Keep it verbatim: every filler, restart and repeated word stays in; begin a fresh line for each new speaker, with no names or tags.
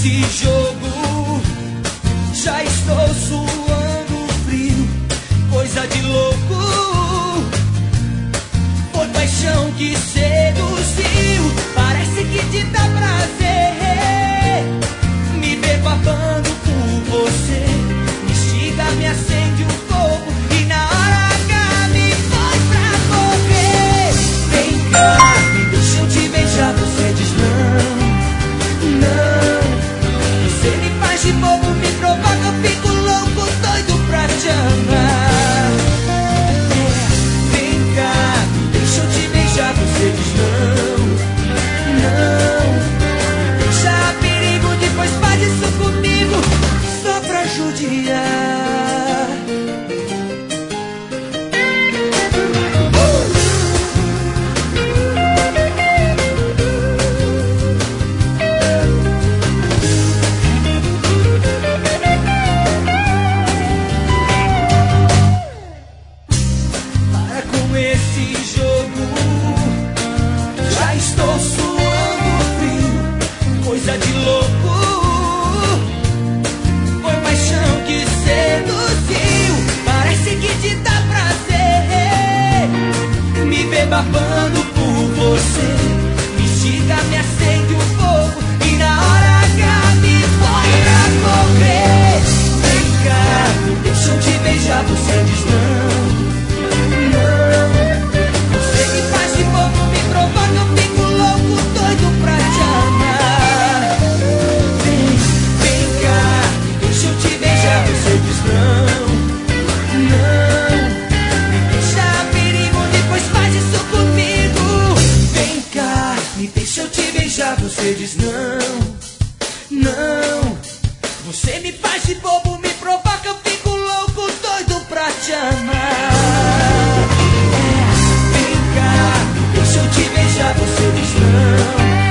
esse jogo já estou suando frio, coisa de louco. Foi paixão que seduziu, parece que te dá prazer. Me ver babando por você, me instiga, me acende um fogo e na hora H me põe pra correr. Vem cá, deixa eu te beijar, você diz não. Não, você me faz de bobo, me provoca, eu fico louco, doido pra te amar. É, vem cá, deixa eu te beijar, você diz não. Não, deixa perigo, depois faz isso comigo, só pra judiar. Coisa de louco, foi paixão que seduziu, parece que te dá prazer. Me ver babando por você, me instiga, me acende um fogo e na hora H me põe pra correr. Vem cá, deixa eu te beijar, você diz não. Não, você me faz de bobo, me provoca, eu fico louco, doido pra te amar. Você diz não, não, me deixa perigo, depois faz isso comigo. Vem cá, me deixa eu te beijar, você diz não, não. Você me faz de bobo, me provoca, eu fico louco, doido pra te amar. É, vem cá, me deixa eu te beijar, você diz não.